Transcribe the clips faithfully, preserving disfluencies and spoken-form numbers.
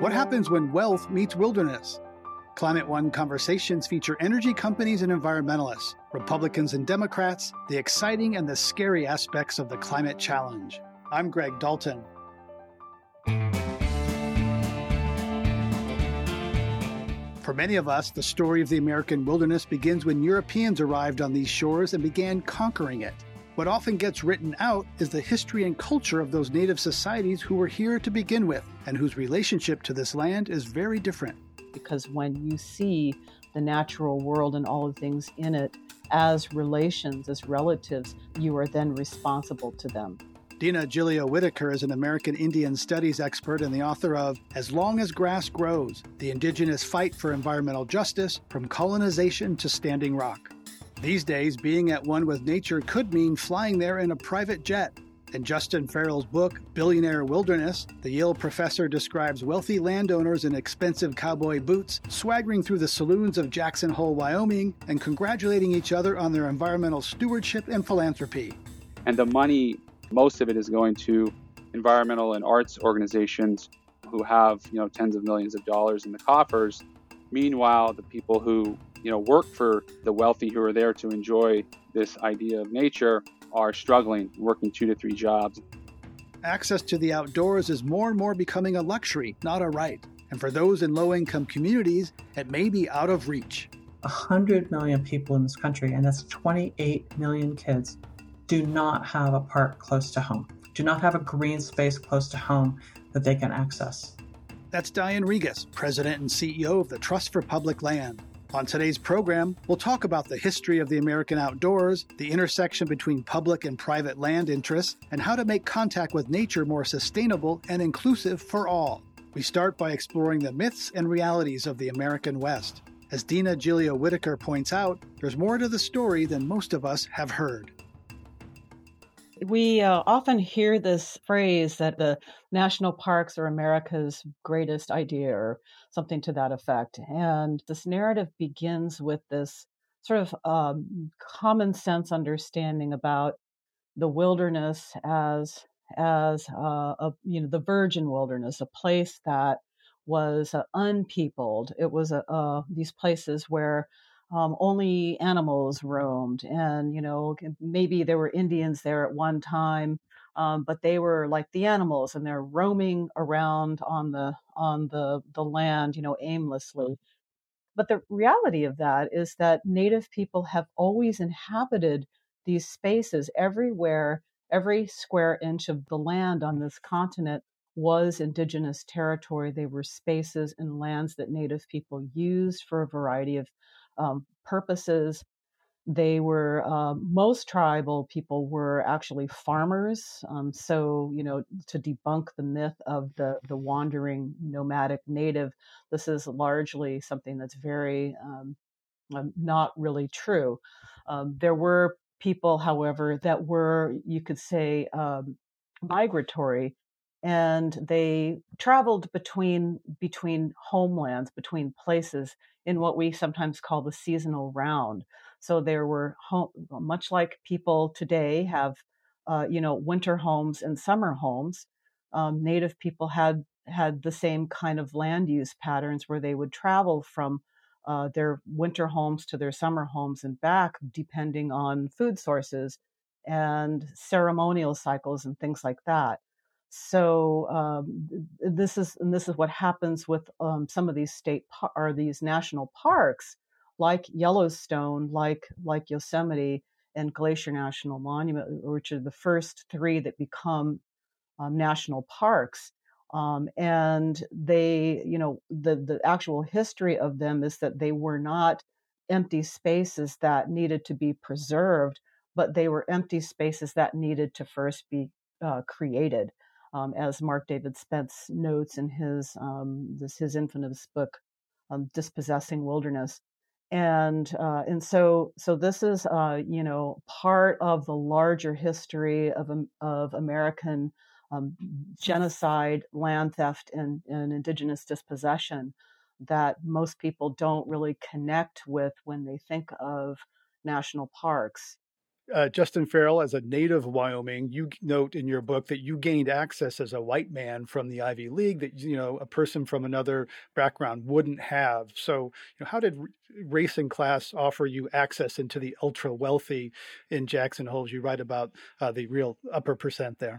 What happens when wealth meets wilderness? Climate One conversations feature energy companies and environmentalists, Republicans and Democrats, the exciting and the scary aspects of the climate challenge. I'm Greg Dalton. For many of us, the story of the American wilderness begins when Europeans arrived on these shores and began conquering it. What often gets written out is the history and culture of those native societies who were here to begin with and whose relationship to this land is very different. Because when you see the natural world and all the things in it as relations, as relatives, you are then responsible to them. Dina Gilio Whitaker is an American Indian studies expert and the author of As Long as Grass Grows, The Indigenous Fight for Environmental Justice from Colonization to Standing Rock. These days, being at one with nature could mean flying there in a private jet. In Justin Farrell's book, Billionaire Wilderness, the Yale professor describes wealthy landowners in expensive cowboy boots swaggering through the saloons of Jackson Hole, Wyoming, and congratulating each other on their environmental stewardship and philanthropy. And the money, most of it is going to environmental and arts organizations who have, you know, tens of millions of dollars in the coffers. Meanwhile, the people who, you know, work for the wealthy who are there to enjoy this idea of nature are struggling, working two to three jobs. Access to the outdoors is more and more becoming a luxury, not a right. And for those in low-income communities, it may be out of reach. one hundred million people in this country, and that's twenty-eight million kids, do not have a park close to home, do not have a green space close to home that they can access. That's Diane Regas, President and C E O of the Trust for Public Land. On today's program, we'll talk about the history of the American outdoors, the intersection between public and private land interests, and how to make contact with nature more sustainable and inclusive for all. We start by exploring the myths and realities of the American West. As Dina Gilio Whitaker points out, there's more to the story than most of us have heard. We uh, often hear this phrase that the national parks are America's greatest idea or something to that effect. And this narrative begins with this sort of um, common sense understanding about the wilderness as as uh, a, you know, the virgin wilderness, a place that was uh, unpeopled. It was a, uh, these places where Um, only animals roamed, and you know maybe there were Indians there at one time, um, but they were like the animals, and they're roaming around on the on the the land, you know, aimlessly. But the reality of that is that Native people have always inhabited these spaces everywhere. Every square inch of the land on this continent was indigenous territory. They were spaces and lands that Native people used for a variety of um, purposes. They were, uh, most tribal people were actually farmers. Um, so, you know, to debunk the myth of the, the wandering nomadic native, this is largely something that's very um, um, not really true. Um, there were people, however, that were, you could say, um, migratory, and they traveled between between homelands, between places in what we sometimes call the seasonal round. So there were home, much like people today have, uh, you know, winter homes and summer homes. Um, Native people had had the same kind of land use patterns where they would travel from uh, their winter homes to their summer homes and back, depending on food sources and ceremonial cycles and things like that. So um, this is and this is what happens with um, some of these state par- or these national parks, like Yellowstone, like like Yosemite and Glacier National Monument, which are the first three that become um, national parks. Um, and they, you know, the the actual history of them is that they were not empty spaces that needed to be preserved, but they were empty spaces that needed to first be uh, created. Um, as Mark David Spence notes in his um, this his infamous book, um, "Dispossessing Wilderness," and uh, and so so this is uh, you know part of the larger history of um, of American um, genocide, land theft, and, and indigenous dispossession that most people don't really connect with when they think of national parks. Uh, Justin Farrell, as a native of Wyoming, you note in your book that you gained access as a white man from the Ivy League that, you know, a person from another background wouldn't have. So, you know, how did race and class offer you access into the ultra wealthy in Jackson Hole? You write about uh, the real upper percent there.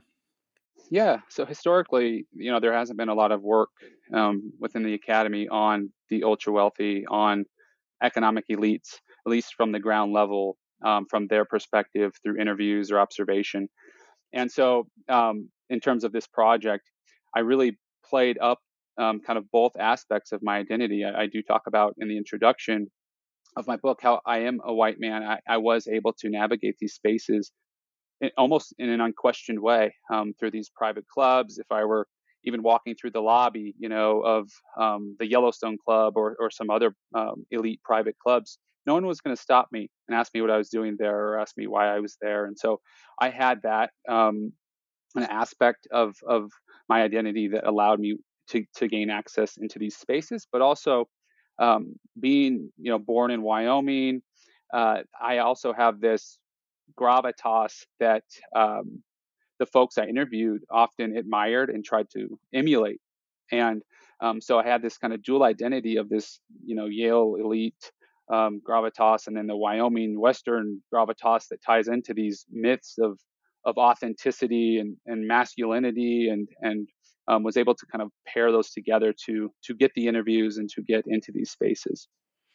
Yeah. So historically, you know, there hasn't been a lot of work um, within the academy on the ultra wealthy, on economic elites, at least from the ground level, um, from their perspective through interviews or observation. And so, um, in terms of this project, I really played up um, kind of both aspects of my identity. I, I do talk about in the introduction of my book how I am a white man. I, I was able to navigate these spaces in, almost in an unquestioned way um, through these private clubs. If I were even walking through the lobby, you know, of um, the Yellowstone Club or or some other um, elite private clubs, no one was going to stop me and ask me what I was doing there or ask me why I was there. And so I had that um, an aspect of of my identity that allowed me to to gain access into these spaces, but also um, being, you know, born in Wyoming, uh, I also have this gravitas that um, the folks I interviewed often admired and tried to emulate. And um, so I had this kind of dual identity of this, you know, Yale elite um, gravitas, and then the Wyoming Western gravitas that ties into these myths of of authenticity and, and masculinity, and and um, was able to kind of pair those together to to get the interviews and to get into these spaces.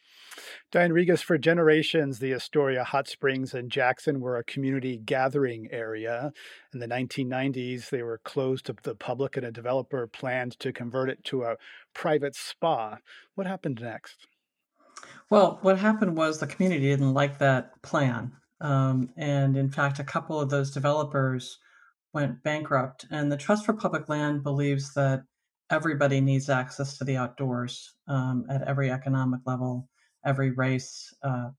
Diane Regas, for generations, the Astoria Hot Springs in Jackson were a community gathering area. In the nineteen nineties, they were closed to the public, and a developer planned to convert it to a private spa. What happened next? Well, what happened was the community didn't like that plan. Um, and in fact, a couple of those developers went bankrupt. And the Trust for Public Land believes that everybody needs access to the outdoors um, at every economic level, every race, uh,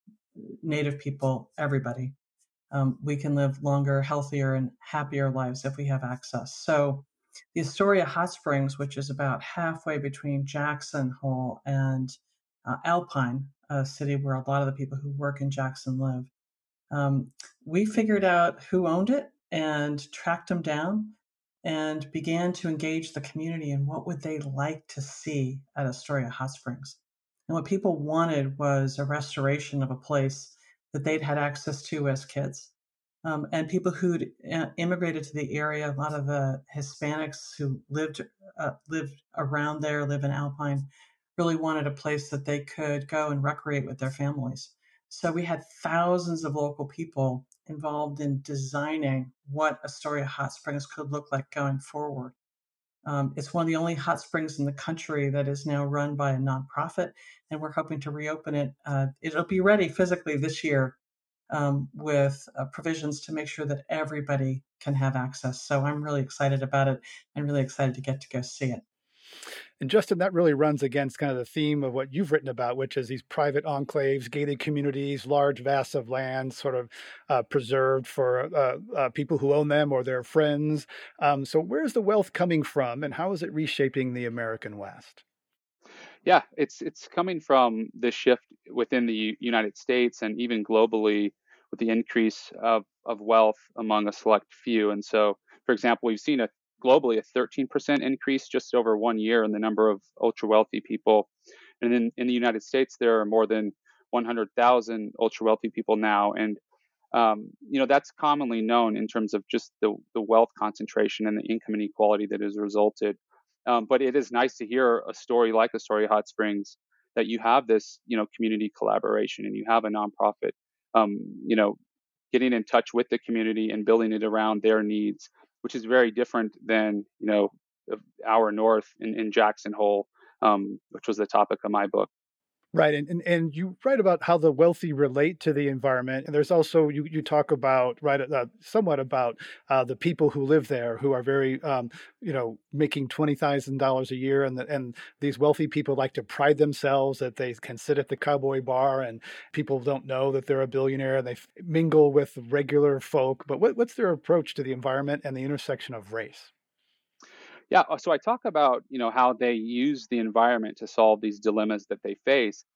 Native people, everybody. Um, we can live longer, healthier, and happier lives if we have access. So the Astoria Hot Springs, which is about halfway between Jackson Hole and uh, Alpine, a city where a lot of the people who work in Jackson live, um, we figured out who owned it and tracked them down and began to engage the community in what would they like to see at Astoria Hot Springs. And what people wanted was a restoration of a place that they'd had access to as kids. Um, and people who'd uh, immigrated to the area, a lot of the Hispanics who lived uh, lived around there, live in Alpine, really wanted a place that they could go and recreate with their families. So we had thousands of local people involved in designing what Astoria Hot Springs could look like going forward. Um, it's one of the only hot springs in the country that is now run by a nonprofit, and we're hoping to reopen it. Uh, it'll be ready physically this year um, with uh, provisions to make sure that everybody can have access. So I'm really excited about it and really excited to get to go see it. And Justin, that really runs against kind of the theme of what you've written about, which is these private enclaves, gated communities, large vast of land sort of uh, preserved for uh, uh, people who own them or their friends. Um, so where's the wealth coming from, and how is it reshaping the American West? Yeah, it's it's coming from the shift within the United States and even globally with the increase of, of wealth among a select few. And so, for example, we've seen a globally a thirteen percent increase just over one year in the number of ultra wealthy people. And in, in the United States, there are more than one hundred thousand ultra wealthy people now. And, um, you know, that's commonly known in terms of just the, the wealth concentration and the income inequality that has resulted. Um, but it is nice to hear a story like Astoria Hot Springs, that you have this, you know, community collaboration and you have a nonprofit, um, you know, getting in touch with the community and building it around their needs, which is very different than, you know, our north in, in Jackson Hole, um, which was the topic of my book. Right. And, and and you write about how the wealthy relate to the environment. And there's also, you, you talk about, right, uh, somewhat about uh, the people who live there who are very, um, you know, making twenty thousand dollars a year. And, the, and these wealthy people like to pride themselves that they can sit at the Cowboy Bar and people don't know that they're a billionaire, and they mingle with regular folk. But what, what's their approach to the environment and the intersection of race? Yeah, so I talk about, you know, how they use the environment to solve these dilemmas that they face.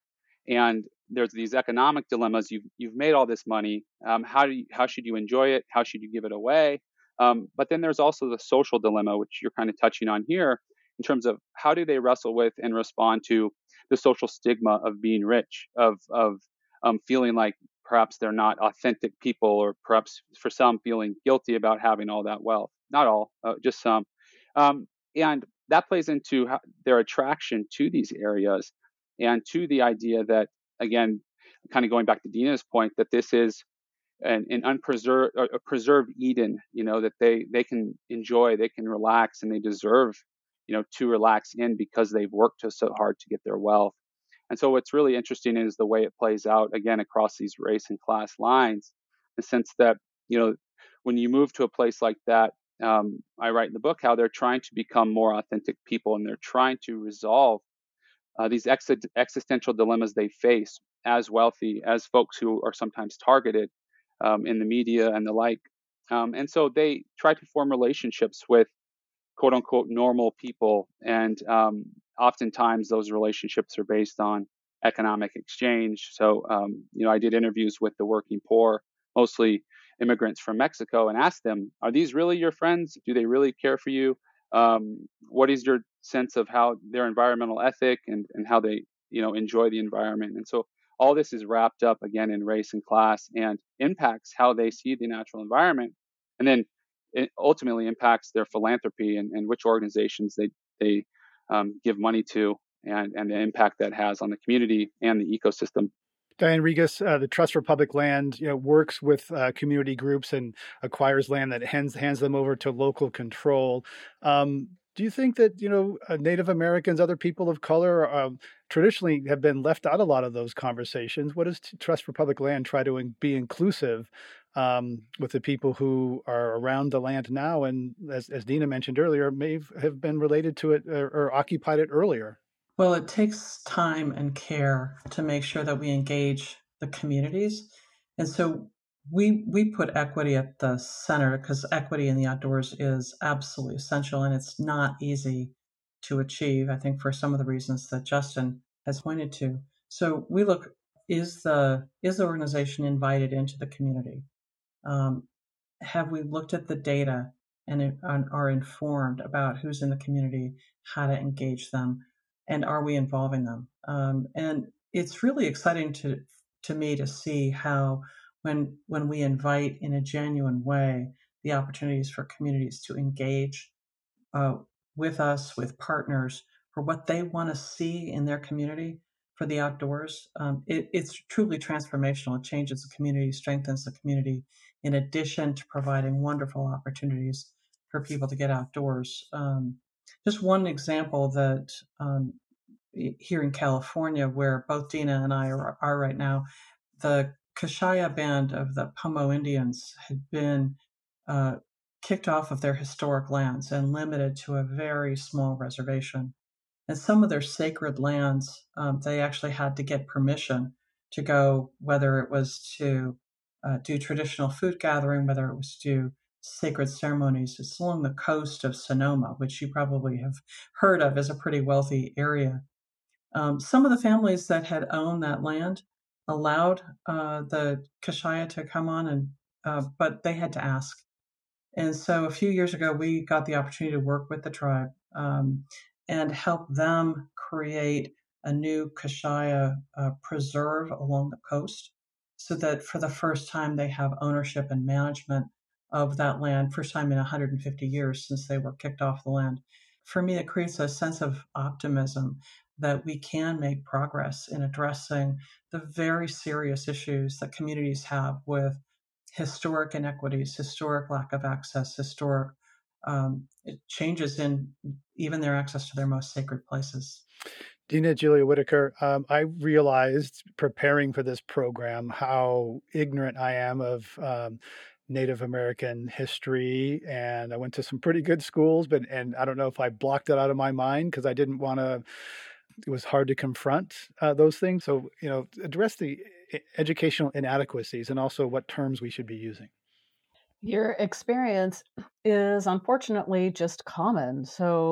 And there's these economic dilemmas. You've you've made all this money. Um, how do you, how should you enjoy it? How should you give it away? Um, but then there's also the social dilemma, which you're kind of touching on here, in terms of how do they wrestle with and respond to the social stigma of being rich, of of um, feeling like perhaps they're not authentic people, or perhaps for some feeling guilty about having all that wealth. Not all, uh, just some. Um, and that plays into how, their attraction to these areas, and to the idea that, again, kind of going back to Dina's point, that this is an, an unpreserved, a preserved Eden, you know, that they, they can enjoy, they can relax, and they deserve, you know, to relax in, because they've worked so hard to get their wealth. And so what's really interesting is the way it plays out, again, across these race and class lines, in the sense that, you know, when you move to a place like that, um, I write in the book how they're trying to become more authentic people, and they're trying to resolve uh, these ex- existential dilemmas they face as wealthy, as folks who are sometimes targeted um, in the media and the like. Um, and so they try to form relationships with quote unquote normal people. And um, oftentimes those relationships are based on economic exchange. So, um, you know, I did interviews with the working poor, mostly immigrants from Mexico, and asked them, are these really your friends? Do they really care for you? Um, what is your sense of how their environmental ethic, and, and how they, you know, enjoy the environment? And so all this is wrapped up again in race and class, and impacts how they see the natural environment. And then it ultimately impacts their philanthropy, and, and which organizations they they um, give money to, and, and the impact that has on the community and the ecosystem. Diane Regas, uh, the Trust for Public Land, you know, works with uh, community groups and acquires land that hands hands them over to local control. Um, do you think that, you know, uh, Native Americans, other people of color, uh, traditionally have been left out a lot of those conversations? What does Trust for Public Land try to in- be inclusive um, with the people who are around the land now, and as, as Dina mentioned earlier, may have been related to it, or, or occupied it earlier? Well, it takes time and care to make sure that we engage the communities. And so we we put equity at the center, because equity in the outdoors is absolutely essential, and it's not easy to achieve, I think, for some of the reasons that Justin has pointed to. So we look, is the is the organization invited into the community? Um, have we looked at the data and, and are informed about who's in the community, how to engage them, and are we involving them? Um, and it's really exciting to to me to see how when when we invite in a genuine way the opportunities for communities to engage uh, with us, with partners, for what they want to see in their community for the outdoors. Um, it, it's truly transformational. It changes the community, strengthens the community, in addition to providing wonderful opportunities for people to get outdoors. Um, just one example that um, here in California, where both Dina and I are, are right now, the Kashaya band of the Pomo Indians had been uh, kicked off of their historic lands and limited to a very small reservation. And some of their sacred lands, um, they actually had to get permission to go, whether it was to uh, do traditional food gathering, whether it was to do sacred ceremonies. It's along the coast of Sonoma, which you probably have heard of as a pretty wealthy area. Um, some of the families that had owned that land allowed uh, the Kashaya to come on, and uh, but they had to ask. And so a few years ago, we got the opportunity to work with the tribe um, and help them create a new Kashaya uh, preserve along the coast, so that for the first time they have ownership and management of that land, first time in one hundred fifty years since they were kicked off the land. For me, it creates a sense of optimism that we can make progress in addressing the very serious issues that communities have with historic inequities, historic lack of access, historic um, changes in even their access to their most sacred places. Dina Julia Whitaker, um, I realized preparing for this program how ignorant I am of um, Native American history, and I went to some pretty good schools, but and I don't know if I blocked it out of my mind because I didn't want to. It was hard to confront uh, those things. So, you know, address the educational inadequacies and also what terms we should be using. Your experience is unfortunately just common. So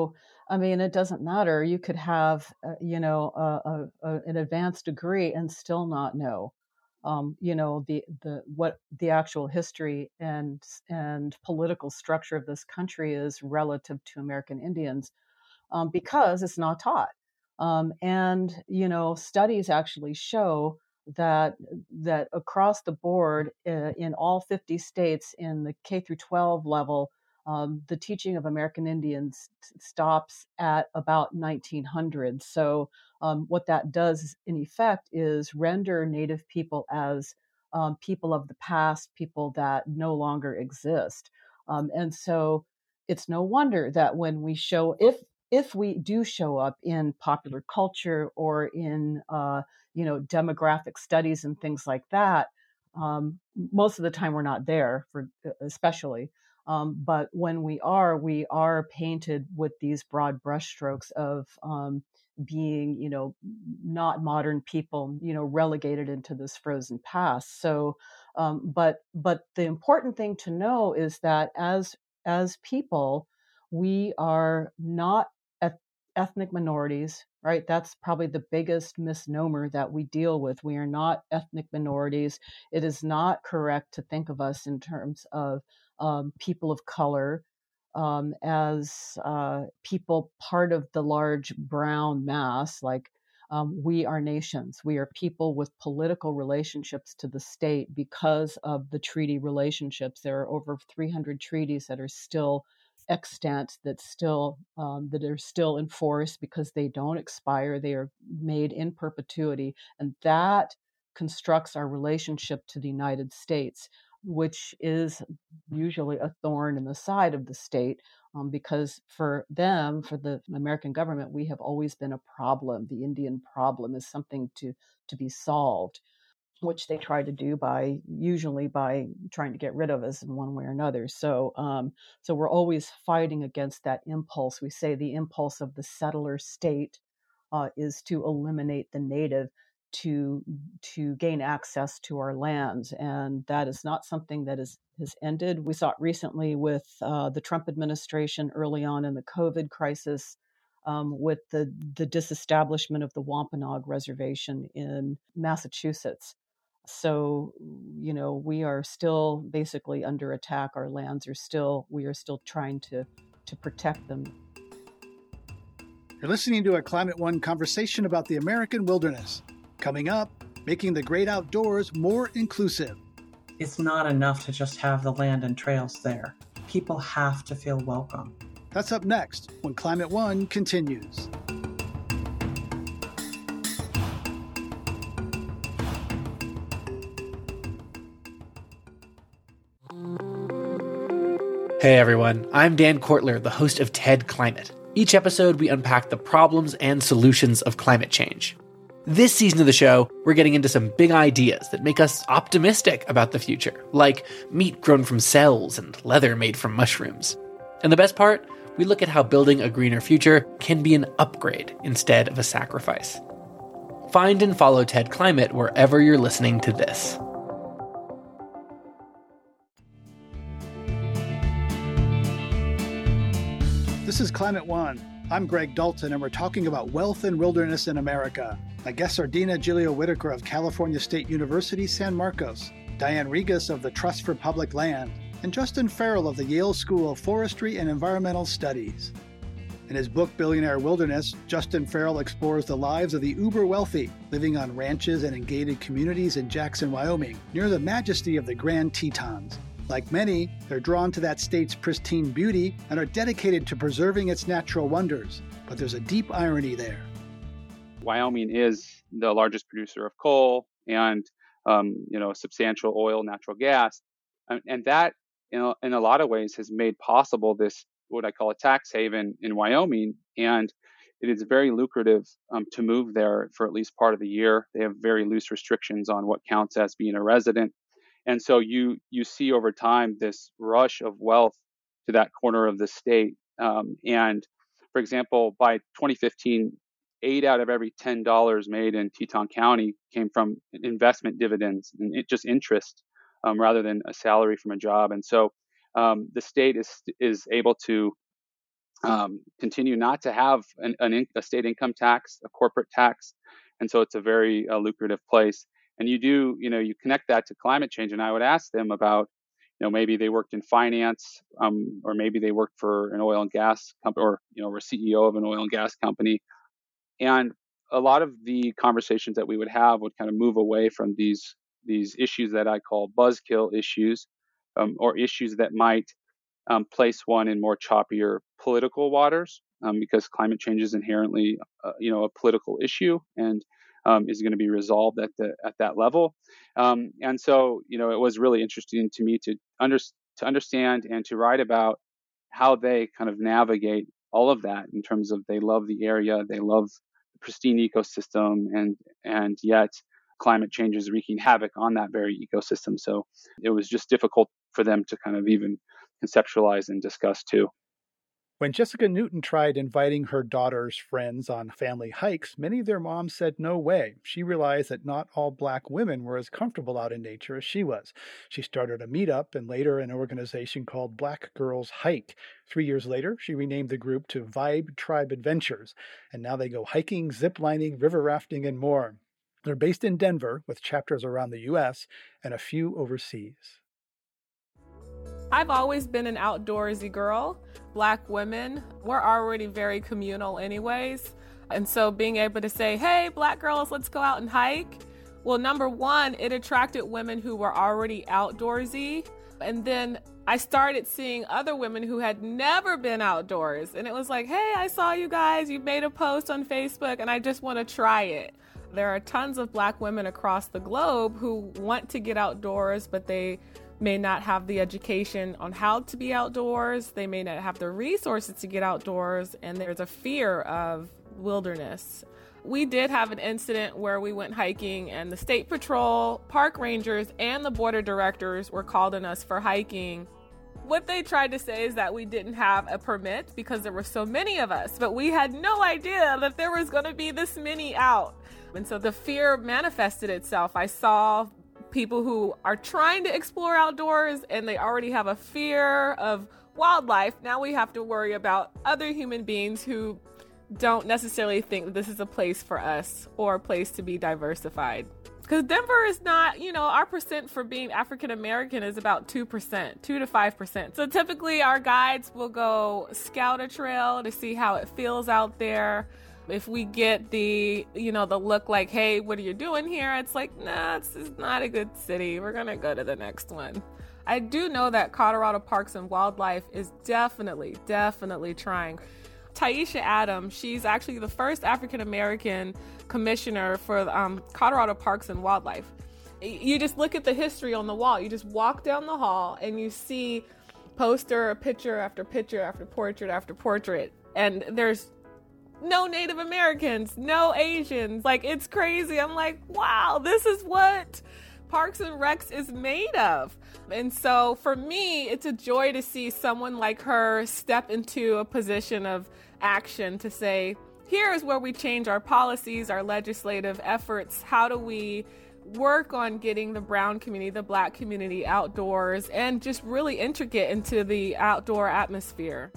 I mean, it doesn't matter. You could have, uh, you know, a, a, a, an advanced degree and still not know, um, you know, the the what the actual history and and political structure of this country is relative to American Indians, um, because it's not taught. Um, and you know, studies actually show that that across the board, uh, in all fifty states in the K through twelve level, um, the teaching of American Indians t- stops at about nineteen hundred. So um, what that does in effect is render Native people as um, people of the past, people that no longer exist. Um, and so it's no wonder that when we show, if if we do show up in popular culture or in uh, you know, demographic studies and things like that, um, most of the time we're not there, for especially. Um, but when we are, we are painted with these broad brushstrokes of um, being, you know, not modern people, you know, relegated into this frozen past. So, um, but but the important thing to know is that as as people, we are not eth- ethnic minorities, right? That's probably the biggest misnomer that we deal with. We are not ethnic minorities. It is not correct to think of us in terms of um, people of color, um, as uh, people part of the large brown mass. Like, um, we are nations. We are people with political relationships to the state because of the treaty relationships. There are over three hundred treaties that are still extant, that still um, that are still in force because they don't expire. They are made in perpetuity, and that constructs our relationship to the United States, which is usually a thorn in the side of the state, um, because for them, for the American government, we have always been a problem. The Indian problem is something to to be solved, which they try to do by usually by trying to get rid of us in one way or another. So, um, so we're always fighting against that impulse. We say the impulse of the settler state uh, is to eliminate the native to to gain access to our lands, and that is not something that is has ended. We saw it recently with uh, the Trump administration early on in the COVID crisis, um, with the the disestablishment of the Wampanoag Reservation in Massachusetts. So, you know, we are still basically under attack. Our lands are still, we are still trying to, to protect them. You're listening to a Climate One conversation about the American wilderness. Coming up, making the great outdoors more inclusive. It's not enough to just have the land and trails there. People have to feel welcome. That's up next when Climate One continues. Hey everyone, I'm Dan Kortler, the host of TED Climate. Each episode, we unpack the problems and solutions of climate change. This season of the show, we're getting into some big ideas that make us optimistic about the future, like meat grown from cells and leather made from mushrooms. And the best part, we look at how building a greener future can be an upgrade instead of a sacrifice. Find and follow TED Climate wherever you're listening to this. This is Climate One. I'm Greg Dalton, and we're talking about wealth and wilderness in America. My guests are Dina Gilio Whitaker of California State University, San Marcos, Diane Regas of the Trust for Public Land, and Justin Farrell of the Yale School of Forestry and Environmental Studies. In his book, Billionaire Wilderness, Justin Farrell explores the lives of the uber-wealthy, living on ranches and in gated communities in Jackson, Wyoming, near the majesty of the Grand Tetons. Like many, they're drawn to that state's pristine beauty and are dedicated to preserving its natural wonders. But there's a deep irony there. Wyoming is the largest producer of coal and, um, you know, substantial oil, natural gas. And, and that, in a, in a lot of ways, has made possible this, what I call a tax haven in Wyoming. And it is very lucrative um, to move there for at least part of the year. They have very loose restrictions on what counts as being a resident. And so you you see over time this rush of wealth to that corner of the state. Um, and for example, by twenty fifteen, eight out of every ten dollars made in Teton County came from investment dividends and it just interest um, rather than a salary from a job. And so um, the state is is able to um, continue not to have an, an in, a state income tax, a corporate tax. And so it's a very uh, lucrative place. And you do, you know, you connect that to climate change. And I would ask them about, you know, maybe they worked in finance, um, or maybe they worked for an oil and gas company, or, you know, were C E O of an oil and gas company. And a lot of the conversations that we would have would kind of move away from these these issues that I call buzzkill issues, um, or issues that might um, place one in more choppier political waters, um, because climate change is inherently, uh, you know, a political issue and um, is going to be resolved at the at that level. Um, and so, you know, it was really interesting to me to under, to understand and to write about how they kind of navigate all of that in terms of they love the area, they love the pristine ecosystem, and and yet climate change is wreaking havoc on that very ecosystem. So it was just difficult for them to kind of even conceptualize and discuss too. When Jessica Newton tried inviting her daughter's friends on family hikes, many of their moms said no way. She realized that not all Black women were as comfortable out in nature as she was. She started a meetup and later an organization called Black Girls Hike. Three years later, she renamed the group to Vibe Tribe Adventures, and now they go hiking, ziplining, river rafting, and more. They're based in Denver with chapters around the U S and a few overseas. I've always been an outdoorsy girl. Black women, we're already very communal anyways. And so being able to say, hey, Black girls, let's go out and hike. Well, number one, it attracted women who were already outdoorsy. And then I started seeing other women who had never been outdoors. And it was like, hey, I saw you guys. You made a post on Facebook and I just want to try it. There are tons of Black women across the globe who want to get outdoors, but they may not have the education on how to be outdoors. They may not have the resources to get outdoors, and there's a fear of wilderness. We did have an incident where we went hiking and the state patrol, park rangers, and the border directors were called on us for hiking. What they tried to say is that we didn't have a permit because there were so many of us, but we had no idea that there was going to be this many out. And so the fear manifested itself. I saw people who are trying to explore outdoors and they already have a fear of wildlife. Now we have to worry about other human beings who don't necessarily think that this is a place for us or a place to be diversified. Because Denver is not, you know, our percent for being African American is about two percent, two to five percent. So typically our guides will go scout a trail to see how it feels out there. If we get the, you know, the look like, hey, what are you doing here? It's like, nah, this is not a good city. We're going to go to the next one. I do know that Colorado Parks and Wildlife is definitely, definitely trying. Taisha Adams, she's actually the first African-American commissioner for um, Colorado Parks and Wildlife. You just look at the history on the wall. You just walk down the hall and you see poster, picture after picture after portrait after portrait. And there's no Native Americans, no Asians. Like, it's crazy. I'm like, wow, this is what Parks and Recs is made of. And so for me, it's a joy to see someone like her step into a position of action to say, here is where we change our policies, our legislative efforts. How do we work on getting the brown community, the Black community outdoors, and just really intricate into the outdoor atmosphere?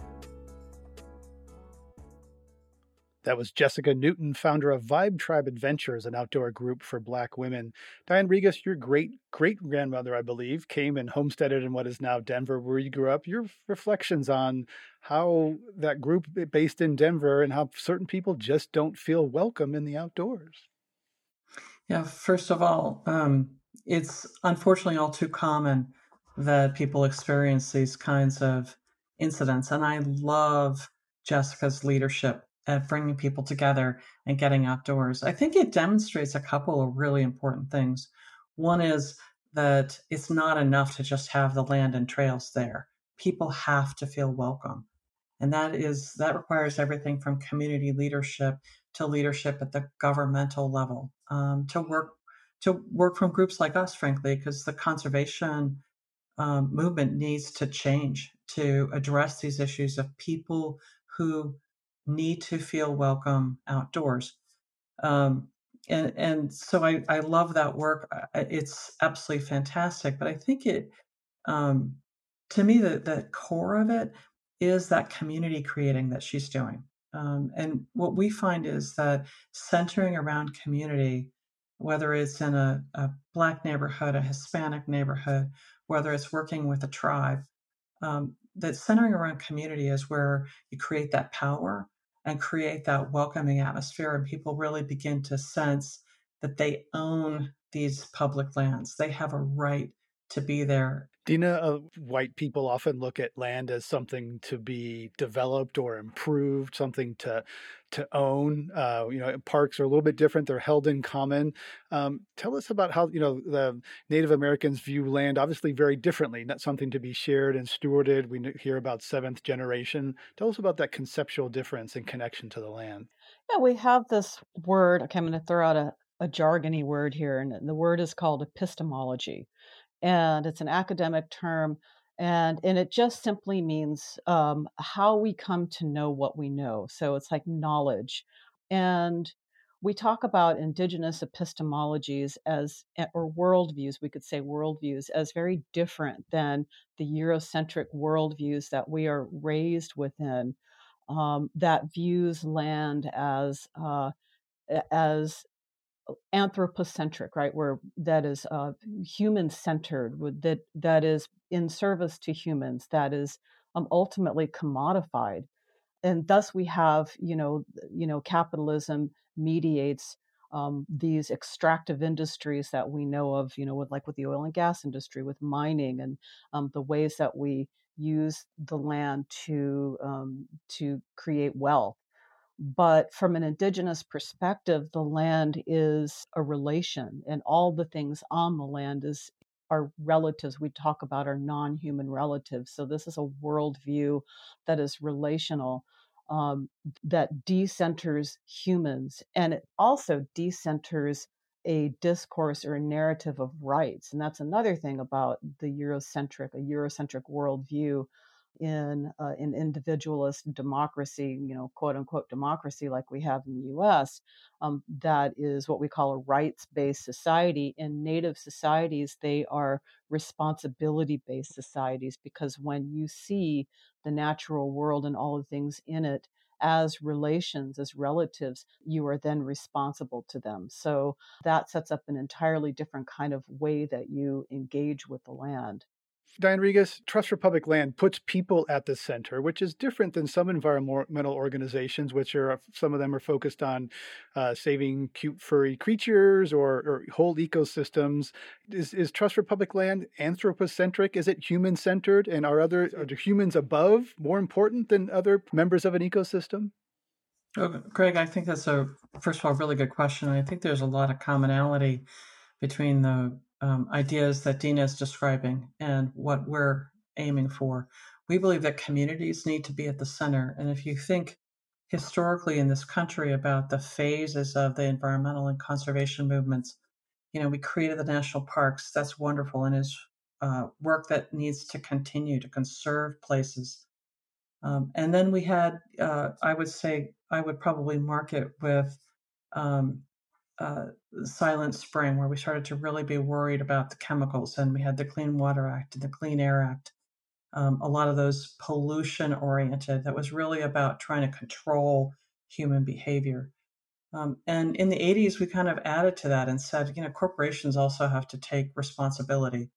That was Jessica Newton, founder of Vibe Tribe Adventures, an outdoor group for Black women. Diane Regas, your great-great-grandmother, I believe, came and homesteaded in what is now Denver, where you grew up. Your reflections on how that group based in Denver and how certain people just don't feel welcome in the outdoors. Yeah, first of all, um, it's unfortunately all too common that people experience these kinds of incidents. And I love Jessica's leadership at bringing people together and getting outdoors. I think it demonstrates a couple of really important things. One is that it's not enough to just have the land and trails there. People have to feel welcome. And that is that requires everything from community leadership to leadership at the governmental level, um, to work to work from groups like us, frankly, because the conservation um, movement needs to change to address these issues of people who need to feel welcome outdoors. Um, and, and so I, I love that work. It's absolutely fantastic. But I think it, um, to me, the, the core of it is that community creating that she's doing. Um, and what we find is that centering around community, whether it's in a, a Black neighborhood, a Hispanic neighborhood, whether it's working with a tribe, um, that centering around community is where you create that power and create that welcoming atmosphere, and people really begin to sense that they own these public lands. They have a right to be there. Dina, uh, white people often look at land as something to be developed or improved, something to to own. Uh, you know, parks are a little bit different; they're held in common. Um, tell us about how you know the Native Americans view land, obviously very differently. Not something to be shared and stewarded. We hear about seventh generation. Tell us about that conceptual difference and connection to the land. Yeah, we have this word. Okay, I'm going to throw out a, a jargony word here, and the word is called epistemology. And it's an academic term, and and it just simply means um, how we come to know what we know. So it's like knowledge, and we talk about indigenous epistemologies as or worldviews. We could say worldviews as very different than the Eurocentric worldviews that we are raised within. Um, that views land as uh, as anthropocentric, right? Where that is uh, human centered, that that is in service to humans, that is um, ultimately commodified, and thus we have, you know, you know, capitalism mediates um, these extractive industries that we know of, you know, with like with the oil and gas industry, with mining, and um, the ways that we use the land to um, to create wealth. But from an indigenous perspective, the land is a relation, and all the things on the land is are relatives. We talk about our non-human relatives. So this is a worldview that is relational, um, that decenters humans, and it also decenters a discourse or a narrative of rights. And that's another thing about the Eurocentric, a Eurocentric worldview in uh, in individualist democracy, you know, quote unquote democracy like we have in the U S. Um, that is what we call a rights-based society. In Native societies, they are responsibility-based societies, because when you see the natural world and all the things in it as relations, as relatives, you are then responsible to them. So that sets up an entirely different kind of way that you engage with the land. Diane Regas, Trust for Public Land puts people at the center, which is different than some environmental organizations, which are, some of them are focused on uh, saving cute furry creatures or, or whole ecosystems. Is, is Trust for Public Land anthropocentric? Is it human-centered? And are other are the humans above more important than other members of an ecosystem? Oh, Greg, I think that's a, first of all, really good question. I think there's a lot of commonality between the um, ideas that Dina is describing and what we're aiming for. We believe that communities need to be at the center. And if you think historically in this country about the phases of the environmental and conservation movements, you know, we created the national parks. That's wonderful, and is uh, work that needs to continue to conserve places. Um, and then we had, uh, I would say, I would probably mark it with um, uh, Silent Spring, where we started to really be worried about the chemicals, and we had the Clean Water Act and the Clean Air Act. Um, a lot of those pollution oriented, that was really about trying to control human behavior. Um, and in the eighties, we kind of added to that and said, you know, corporations also have to take responsibility.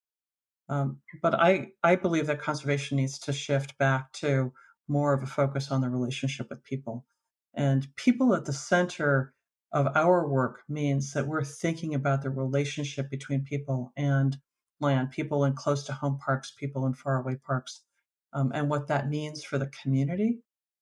Um, but I, I believe that conservation needs to shift back to more of a focus on the relationship with people. And people at the center of our work means that we're thinking about the relationship between people and land, people in close to home parks, people in faraway parks, um, and what that means for the community.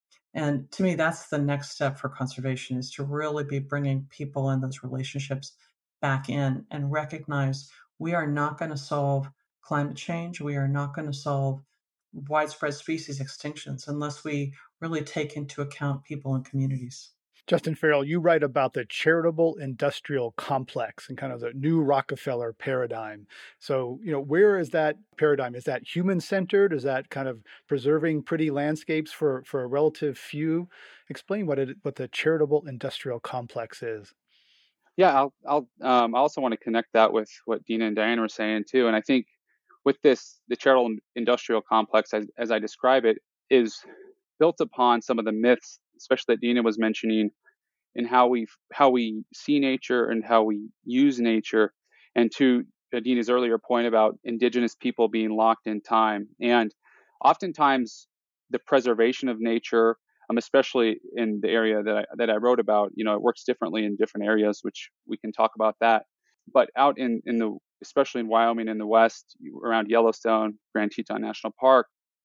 And to me, that's the next step for conservation, is to really be bringing people and those relationships back in and recognize we are not going to solve climate change. We are not going to solve widespread species extinctions unless we really take into account people and communities. Justin Farrell, you write about the charitable industrial complex and kind of the new Rockefeller paradigm. So, you know, where is that paradigm? Is that human-centered? Is that kind of preserving pretty landscapes for, for a relative few? Explain what it what the charitable industrial complex is. Yeah, I'll, I'll um, I also want to connect that with what Dina and Diane were saying too. And I think with this, the charitable industrial complex, as, as I describe it, is built upon some of the myths, especially that Dina was mentioning, in how we how we see nature and how we use nature, and to Dina's earlier point about indigenous people being locked in time. And oftentimes the preservation of nature, um, especially in the area that I, that I wrote about, you know, it works differently in different areas, which we can talk about that. But out in, in the, especially in Wyoming in the West, around Yellowstone, Grand Teton National Park,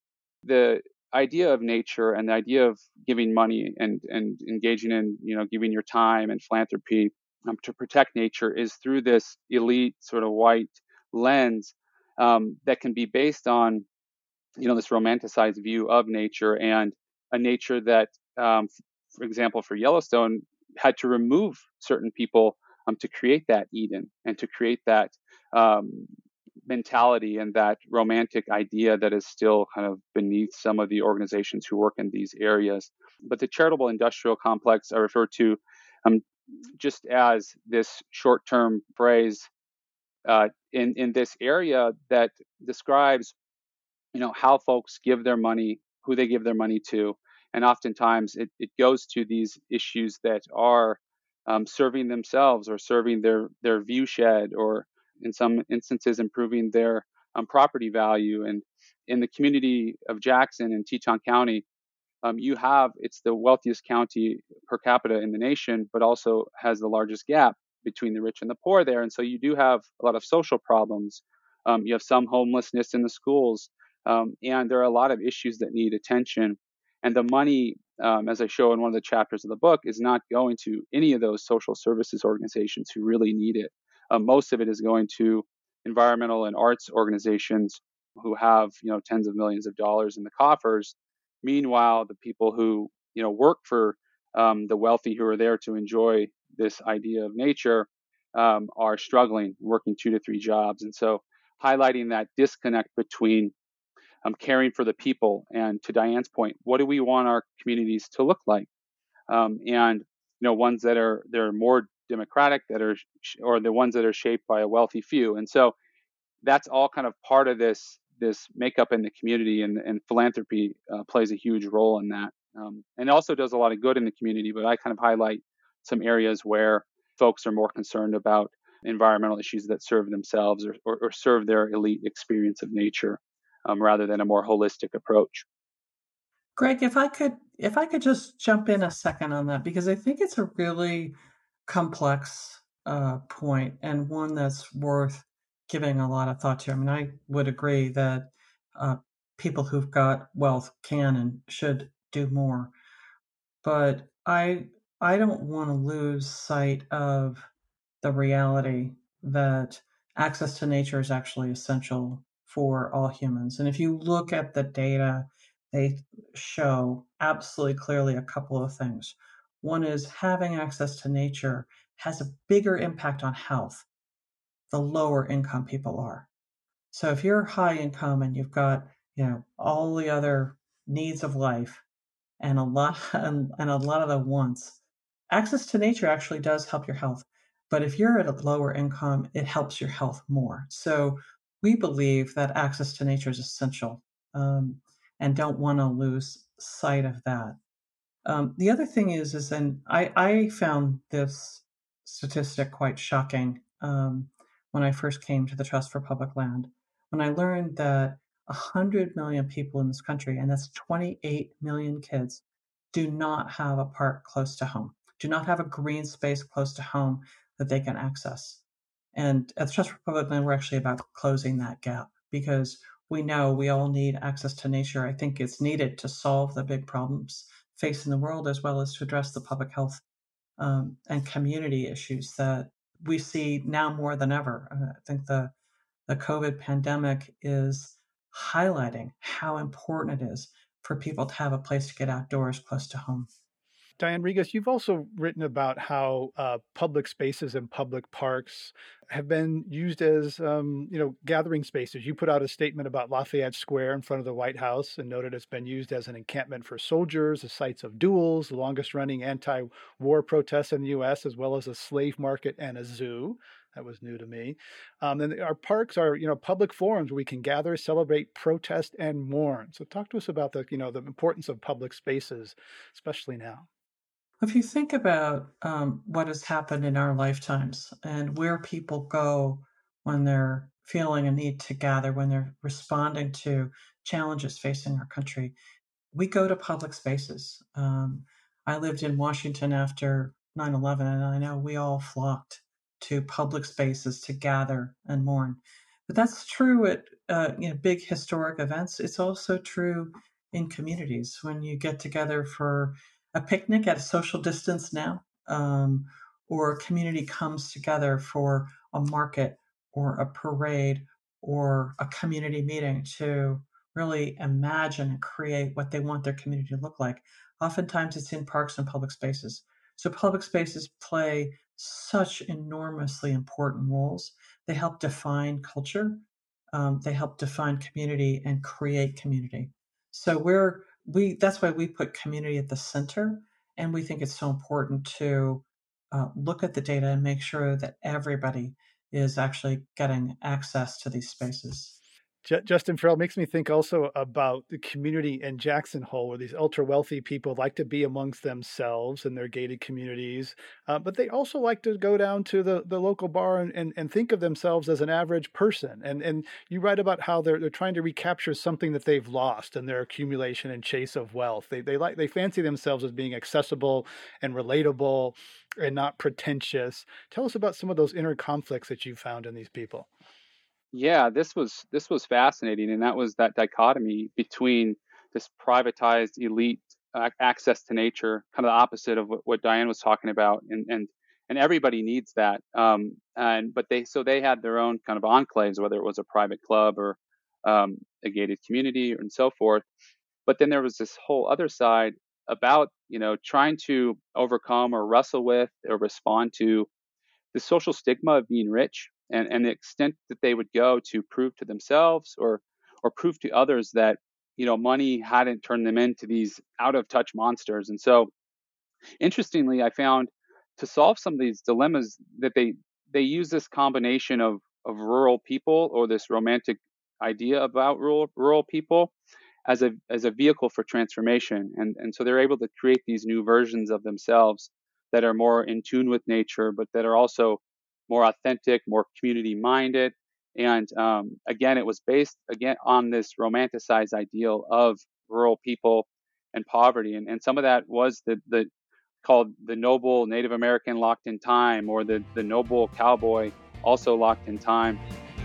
the idea of nature and the idea of giving money and, and engaging in, you know, giving your time and philanthropy um, to protect nature is through this elite sort of white lens um, that can be based on, you know, this romanticized view of nature, and a nature that, um, for example, for Yellowstone, had to remove certain people um, to create that Eden and to create that um, mentality and that romantic idea that is still kind of beneath some of the organizations who work in these areas. But the charitable industrial complex I refer to um, just as this short-term phrase uh, in, in this area that describes, you know, how folks give their money, who they give their money to. And oftentimes it, it goes to these issues that are um, serving themselves or serving their, their view shed, or in some instances improving their um, property value. And in the community of Jackson in Teton County, um, you have, it's the wealthiest county per capita in the nation, but also has the largest gap between the rich and the poor there. And so you do have a lot of social problems. Um, you have some homelessness in the schools. Um, and there are a lot of issues that need attention. And the money, um, as I show in one of the chapters of the book, is not going to any of those social services organizations who really need it. Uh, most of it is going to environmental and arts organizations who have, you know, tens of millions of dollars in the coffers. Meanwhile, the people who, you know, work for um, the wealthy who are there to enjoy this idea of nature um, are struggling, working two to three jobs. And so highlighting that disconnect between um, caring for the people and, to Diane's point, what do we want our communities to look like? Um, and, you know, ones that are, they're more democratic, that are, or the ones that are shaped by a wealthy few. And so that's all kind of part of this this makeup in the community, and, and philanthropy uh, plays a huge role in that. Um, and also does a lot of good in the community, but I kind of highlight some areas where folks are more concerned about environmental issues that serve themselves or, or, or serve their elite experience of nature um, rather than a more holistic approach. Greg, if I could, if I could just jump in a second on that, because I think it's a really complex uh, point and one that's worth giving a lot of thought to. I mean, I would agree that uh, people who've got wealth can and should do more, but I I don't want to lose sight of the reality that access to nature is actually essential for all humans. And if you look at the data, they show absolutely clearly a couple of things. One is having access to nature has a bigger impact on health the lower income people are. So if you're high income and you've got, you know, all the other needs of life and a lot and, and a lot of the wants, access to nature actually does help your health. But if you're at a lower income, it helps your health more. So we believe that access to nature is essential, um, and don't want to lose sight of that. Um, the other thing is, is and I, I found this statistic quite shocking um, when I first came to the Trust for Public Land, when I learned that one hundred million people in this country, and that's twenty-eight million kids, do not have a park close to home, do not have a green space close to home that they can access. And at the Trust for Public Land, we're actually about closing that gap, because we know we all need access to nature. I think it's needed to solve the big problems facing the world, as well as to address the public health um, and community issues that we see now more than ever. Uh, I think the the COVID pandemic is highlighting how important it is for people to have a place to get outdoors close to home. Diane Regas, you've also written about how uh, public spaces and public parks have been used as, um, you know, gathering spaces. You put out a statement about Lafayette Square in front of the White House and noted it's been used as an encampment for soldiers, the sites of duels, the longest running anti-war protests in the U S, as well as a slave market and a zoo. That was new to me. Um, and our parks are, you know, public forums where we can gather, celebrate, protest, and mourn. So talk to us about the, you know, the importance of public spaces, especially now. If you think about um, what has happened in our lifetimes and where people go when they're feeling a need to gather, when they're responding to challenges facing our country, we go to public spaces. Um, I lived in Washington after nine eleven, and I know we all flocked to public spaces to gather and mourn. But that's true at uh, you know, big historic events. It's also true in communities when you get together for a picnic at a social distance now, um, or a community comes together for a market or a parade or a community meeting to really imagine and create what they want their community to look like. Oftentimes it's in parks and public spaces. So public spaces play such enormously important roles. They help define culture. Um, they help define community and create community. So we're we that's why we put community at the center, and we think it's so important to uh, look at the data and make sure that everybody is actually getting access to these spaces. Justin Farrell makes me think also about the community in Jackson Hole, where these ultra wealthy people like to be amongst themselves in their gated communities, uh, but they also like to go down to the, the local bar and, and, and think of themselves as an average person. And and you write about how they're they're trying to recapture something that they've lost in their accumulation and chase of wealth. They they like they fancy themselves as being accessible and relatable and not pretentious. Tell us about some of those inner conflicts that you found in these people. Yeah, this was this was fascinating, and that was that dichotomy between this privatized elite uh, access to nature, kind of the opposite of what, what Diane was talking about, and and and everybody needs that. Um, and but they so they had their own kind of enclaves, whether it was a private club or um, a gated community and so forth. But then there was this whole other side about you know trying to overcome or wrestle with or respond to the social stigma of being rich, and, and the extent that they would go to prove to themselves or or prove to others that you know money hadn't turned them into these out of touch monsters. And so interestingly, I found to solve some of these dilemmas that they they use this combination of of rural people, or this romantic idea about rural rural people, as a as a vehicle for transformation. And and so they're able to create these new versions of themselves that are more in tune with nature, but that are also more authentic, more community minded. And um, again, it was based again on this romanticized ideal of rural people and poverty. And, and some of that was the, the called the noble Native American locked in time, or the, the noble cowboy also locked in time.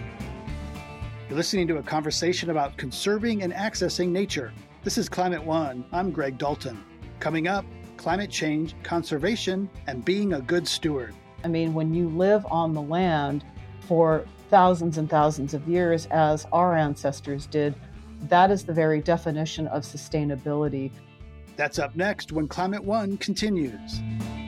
You're listening to a conversation about conserving and accessing nature. This is Climate One. I'm Greg Dalton. Coming up, climate change, conservation, and being a good steward. I mean, when you live on the land for thousands and thousands of years, as our ancestors did, that is the very definition of sustainability. That's up next when Climate One continues.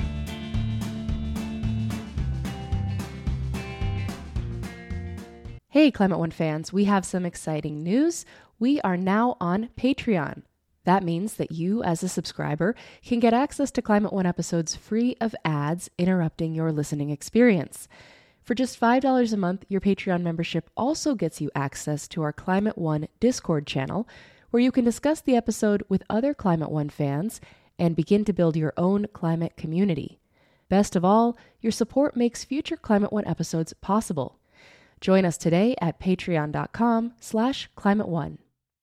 Hey, Climate One fans, we have some exciting news. We are now on Patreon. That means that you, as a subscriber, can get access to Climate One episodes free of ads interrupting your listening experience. For just five dollars a month, your Patreon membership also gets you access to our Climate One Discord channel, where you can discuss the episode with other Climate One fans and begin to build your own climate community. Best of all, your support makes future Climate One episodes possible. Join us today at patreon.com slash Climate One.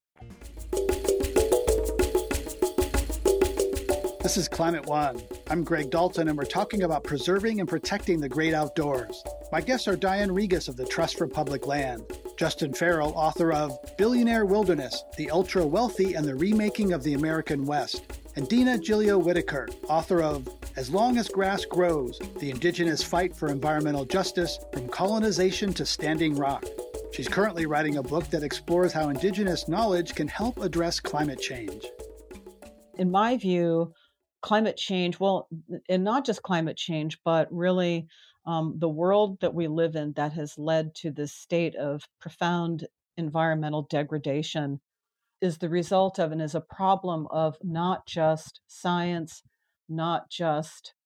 This is Climate One. I'm Greg Dalton, and we're talking about preserving and protecting the great outdoors. My guests are Diane Regas of the Trust for Public Land, Justin Farrell, author of Billionaire Wilderness, The Ultra Wealthy and the Remaking of the American West, and Dina Gilio Whitaker, author of As Long as Grass Grows, The Indigenous Fight for Environmental Justice, From Colonization to Standing Rock. She's currently writing a book that explores how Indigenous knowledge can help address climate change. In my view, climate change, well, and not just climate change, but really um, the world that we live in that has led to this state of profound environmental degradation is the result of and is a problem of not just science, not just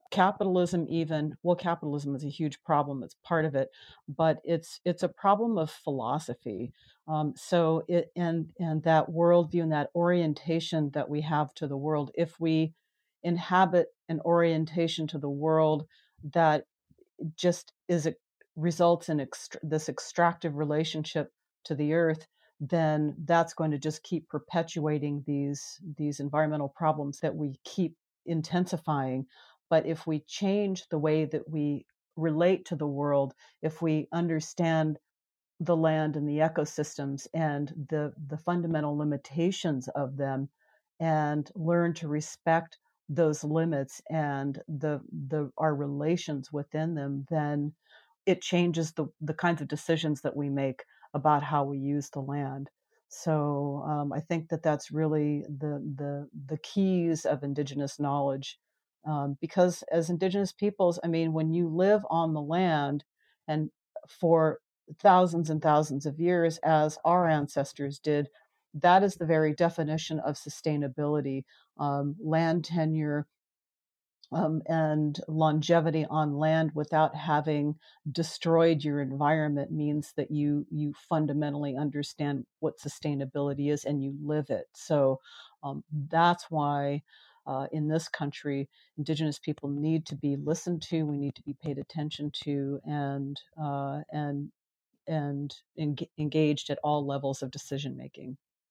capitalism even, well, capitalism is a huge problem. It's part of it, but it's it's a problem of philosophy. Um, so it and and that worldview and that orientation that we have to the world, if we inhabit an orientation to the world that just is a, results in ext- this extractive relationship to the earth, then that's going to just keep perpetuating these these environmental problems that we keep intensifying. But if we change the way that we relate to the world, if we understand the land and the ecosystems and the the fundamental limitations of them, and learn to respect those limits and the the our relations within them, then it changes the the kinds of decisions that we make about how we use the land. So um, I think that that's really the the the keys of Indigenous knowledge, um, because as Indigenous peoples, I mean, when you live on the land and for thousands and thousands of years, as our ancestors did, that is the very definition of sustainability. Um, land tenure, um, and longevity on land without having destroyed your environment means that you you fundamentally understand what sustainability is and you live it. So um, that's why uh, in this country, Indigenous people need to be listened to. We need to be paid attention to, and uh, and and en- engaged at all levels of decision making.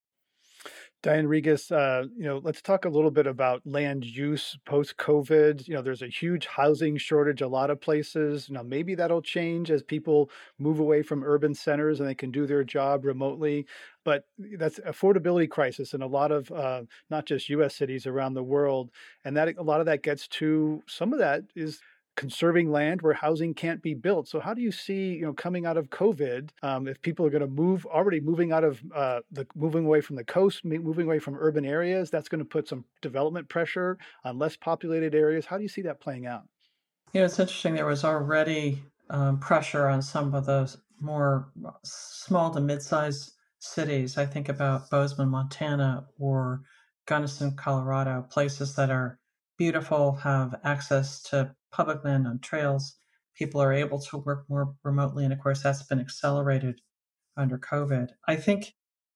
Diane Regas, uh, you know, let's talk a little bit about land use post-COVID. You know, there's a huge housing shortage a lot of places. You know, maybe that'll change as people move away from urban centers and they can do their job remotely. But that's affordability crisis in a lot of uh, not just U S cities around the world, and that a lot of that gets to some of that is conserving land where housing can't be built. So how do you see, you know, coming out of COVID, um, if people are going to move, already moving out of uh, the, moving away from the coast, moving away from urban areas, that's going to put some development pressure on less populated areas. How do you see that playing out? You know, it's interesting. There was already um, pressure on some of those more small to mid-sized cities. I think about Bozeman, Montana, or Gunnison, Colorado, places that are beautiful, have access to public land on trails. People are able to work more remotely, and of course, that's been accelerated under COVID. I think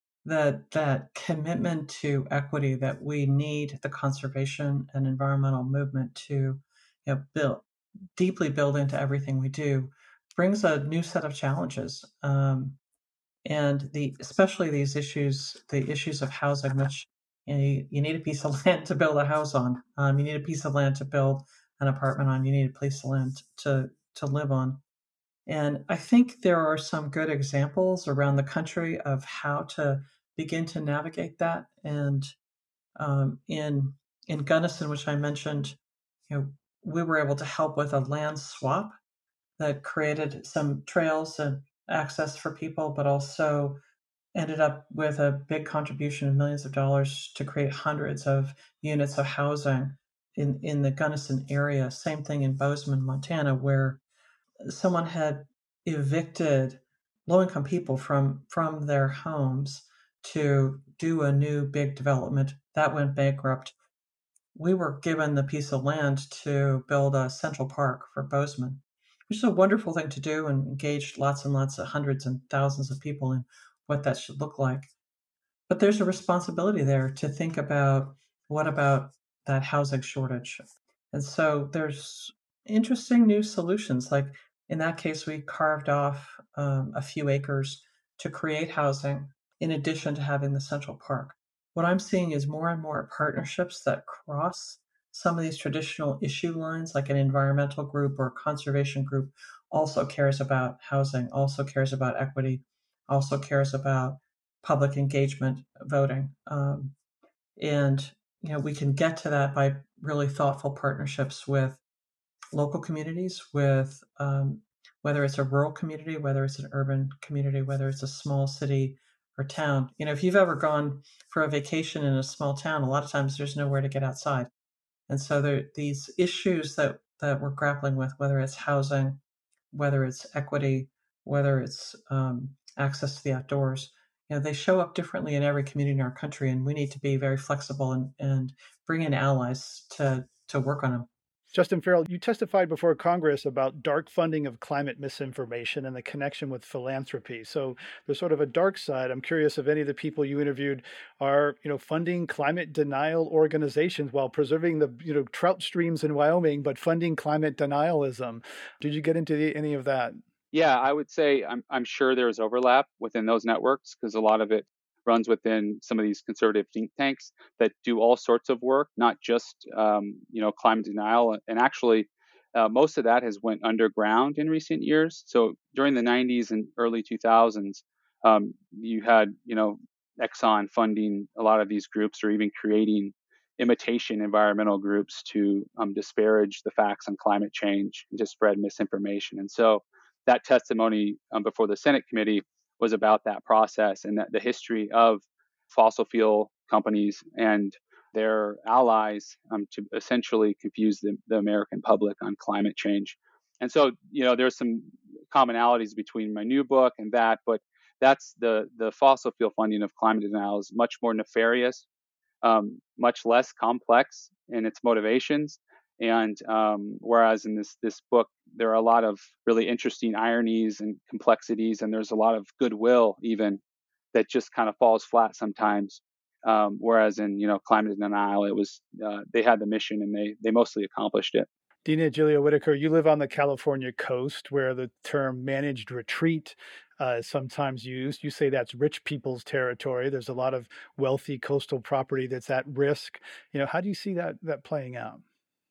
that that commitment to equity, that we need the conservation and environmental movement to, you know, build deeply build into everything we do, brings a new set of challenges. Um, and the especially these issues, the issues of housing, which you, know, you, you need a piece of land to build a house on. Um, you need a piece of land to build an apartment on. You need a piece of land to to live on. And I think there are some good examples around the country of how to begin to navigate that. And um, in in Gunnison, which I mentioned, you know, we were able to help with a land swap that created some trails and access for people, but also ended up with a big contribution of millions of dollars to create hundreds of units of housing in, in the Gunnison area. Same thing in Bozeman, Montana, where someone had evicted low-income people from, from their homes to do a new big development. That went bankrupt. We were given the piece of land to build a central park for Bozeman, which is a wonderful thing to do, and engaged lots and lots of hundreds and thousands of people in what that should look like. But there's a responsibility there to think about what about that housing shortage. And so there's interesting new solutions. Like in that case, we carved off um, a few acres to create housing in addition to having the central park. What I'm seeing is more and more partnerships that cross some of these traditional issue lines, like an environmental group or a conservation group also cares about housing, also cares about equity, also cares about public engagement voting. Um, and, you know, we can get to that by really thoughtful partnerships with local communities, with um, whether it's a rural community, whether it's an urban community, whether it's a small city or town. You know, if you've ever gone for a vacation in a small town, a lot of times there's nowhere to get outside. And so there these issues that, that we're grappling with, whether it's housing, whether it's equity, whether it's um, access to the outdoors, you know, they show up differently in every community in our country, and we need to be very flexible and, and bring in allies to, to work on them. Justin Farrell, you testified before Congress about dark funding of climate misinformation and the connection with philanthropy. So there's sort of a dark side. I'm curious if any of the people you interviewed are, you know, funding climate denial organizations while preserving the, you know, trout streams in Wyoming, but funding climate denialism. Did you get into the, any of that? Yeah, I would say I'm I'm sure there's overlap within those networks because a lot of it runs within some of these conservative think tanks that do all sorts of work, not just um, you know climate denial. And actually, uh, most of that has went underground in recent years. So during the nineties and early two thousands, um, you had you know Exxon funding a lot of these groups, or even creating imitation environmental groups to um, disparage the facts on climate change and to spread misinformation. And so that testimony um, before the Senate committee was about that process and that the history of fossil fuel companies and their allies um, to essentially confuse the, the American public on climate change. And so, you know, there's some commonalities between my new book and that, but that's the the fossil fuel funding of climate denial is much more nefarious, um, much less complex in its motivations. And um, whereas in this this book, there are a lot of really interesting ironies and complexities, and there's a lot of goodwill even that just kind of falls flat sometimes. Um, whereas in you know climate denial, it was uh, they had the mission and they they mostly accomplished it. Dina Julia Whitaker, you live on the California coast where the term managed retreat uh, is sometimes used. You say that's rich people's territory. There's a lot of wealthy coastal property that's at risk. You know, how do you see that that playing out?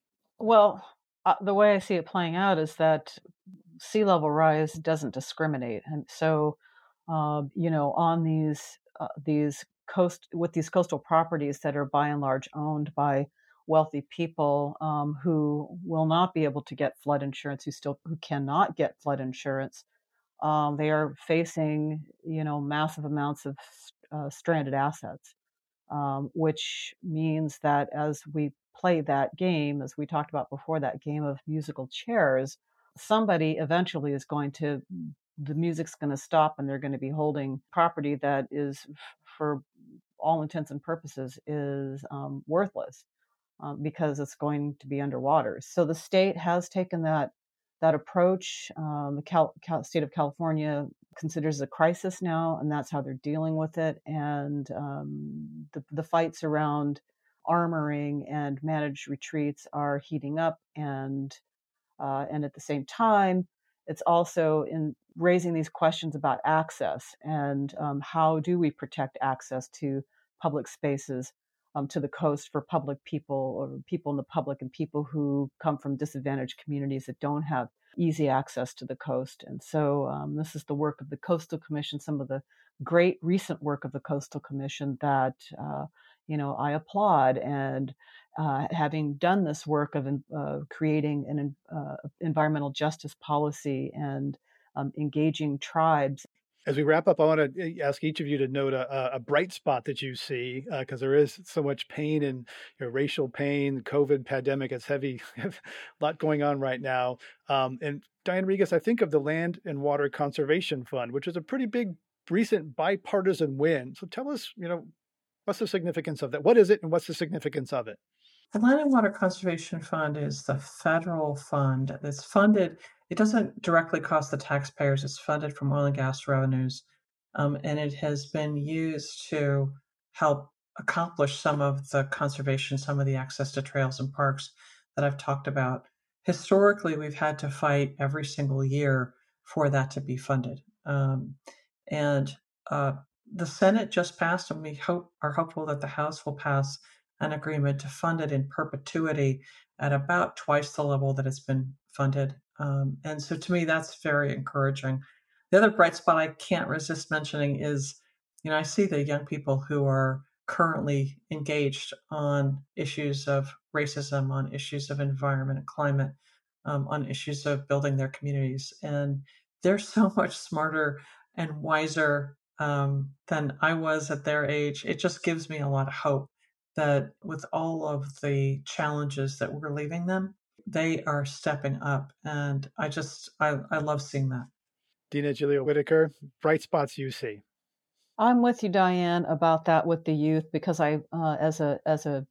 Well, uh, the way I see it playing out is that sea level rise doesn't discriminate, and so uh, you know, on these uh, these coast with these coastal properties that are by and large owned by wealthy people um, who will not be able to get flood insurance, who still who cannot get flood insurance, um, they are facing you know massive amounts of uh, stranded assets. Um, which means that as we play that game, as we talked about before, that game of musical chairs, somebody eventually is going to, the music's going to stop and they're going to be holding property that is, for all intents and purposes, is um, worthless um, because it's going to be underwater. So the state has taken that that approach. Um, the Cal- Cal- state of California considers it a crisis now, and that's how they're dealing with it. And um, the, the fights around armoring and managed retreats are heating up, and uh, and at the same time, it's also in raising these questions about access and um, how do we protect access to public spaces, um, to the coast for public people or people in the public and people who come from disadvantaged communities that don't have easy access to the coast. And so um, this is the work of the Coastal Commission, some of the great recent work of the Coastal Commission that, uh, you know, I applaud. And uh, having done this work of uh, creating an uh, environmental justice policy and um, engaging tribes. As we wrap up, I want to ask each of you to note a, a bright spot that you see, because uh, there is so much pain and you know, racial pain, COVID pandemic. It's heavy, a lot going on right now. Um, and Diane Regas, I think of the Land and Water Conservation Fund, which is a pretty big, recent bipartisan win. So tell us, you know, what's the significance of that? What is it, and what's the significance of it? The Land and Water Conservation Fund is the federal fund that's funded. It doesn't directly cost the taxpayers. It's funded from oil and gas revenues. Um, and it has been used to help accomplish some of the conservation, some of the access to trails and parks that I've talked about. Historically, we've had to fight every single year for that to be funded. Um, and uh, the Senate just passed, and we hope are hopeful that the House will pass an agreement to fund it in perpetuity at about twice the level that it's been funded. Um, and so to me, that's very encouraging. The other bright spot I can't resist mentioning is, you know, I see the young people who are currently engaged on issues of racism, on issues of environment and climate, um, on issues of building their communities. And they're so much smarter and wiser um, than I was at their age. It just gives me a lot of hope that with all of the challenges that we're leaving them, they are stepping up. And I just, I, I love seeing that. Dina Julia Whitaker, bright spots you see. I'm with you, Diane, about that with the youth, because I, uh, as a as a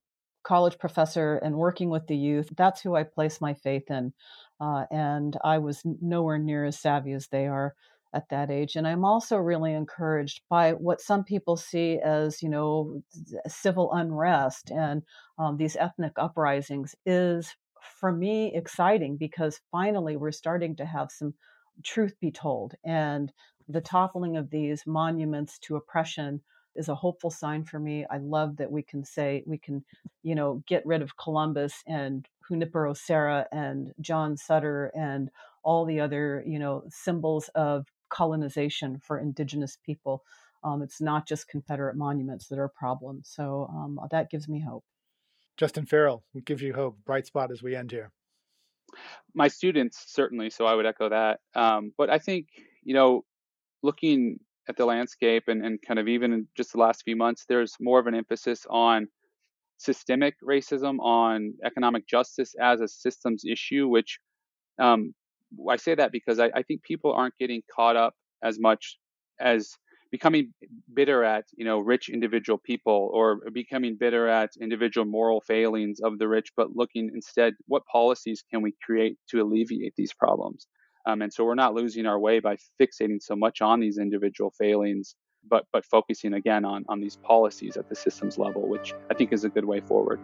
college professor and working with the youth, that's who I place my faith in. Uh, and I was nowhere near as savvy as they are at that age. And I'm also really encouraged by what some people see as, you know, civil unrest and um, these ethnic uprisings is, for me, exciting because finally we're starting to have some truth be told. And the toppling of these monuments to oppression is a hopeful sign for me. I love that we can say, we can, you know, get rid of Columbus and Junipero Serra and John Sutter and all the other, you know, symbols of colonization for indigenous people. Um, it's not just Confederate monuments that are a problem. So um, that gives me hope. Justin Farrell, what gives you hope? Bright spot as we end here. My students, certainly, so I would echo that. Um, but I think, you know, looking at the landscape and, and kind of even in just the last few months, there's more of an emphasis on systemic racism, on economic justice as a systems issue, which um, I say that because I, I think people aren't getting caught up as much as becoming bitter at, you know, rich individual people or becoming bitter at individual moral failings of the rich, but looking instead, what policies can we create to alleviate these problems? Um, and so we're not losing our way by fixating so much on these individual failings, but but focusing again on, on these policies at the systems level, which I think is a good way forward.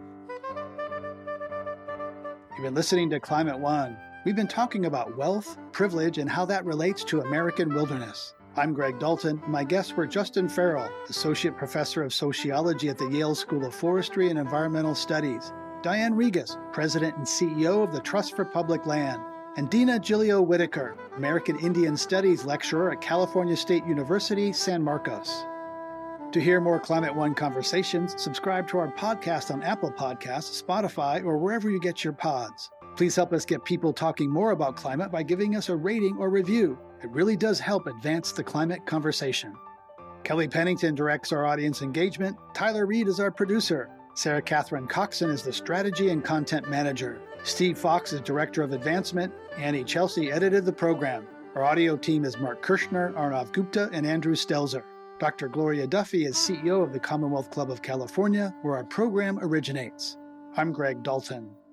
You've been listening to Climate One. We've been talking about wealth, privilege, and how that relates to American wilderness. I'm Greg Dalton. My guests were Justin Farrell, Associate Professor of Sociology at the Yale School of Forestry and Environmental Studies, Diane Regas, President and C E O of the Trust for Public Land, and Dina Gilio Whitaker, American Indian Studies Lecturer at California State University, San Marcos. To hear more Climate One conversations, subscribe to our podcast on Apple Podcasts, Spotify, or wherever you get your pods. Please help us get people talking more about climate by giving us a rating or review. It really does help advance the climate conversation. Kelly Pennington directs our audience engagement. Tyler Reed is our producer. Sarah Catherine Coxon is the Strategy and Content Manager. Steve Fox is Director of Advancement. Annie Chelsea edited the program. Our audio team is Mark Kirshner, Arnav Gupta, and Andrew Stelzer. Doctor Gloria Duffy is C E O of the Commonwealth Club of California, where our program originates. I'm Greg Dalton.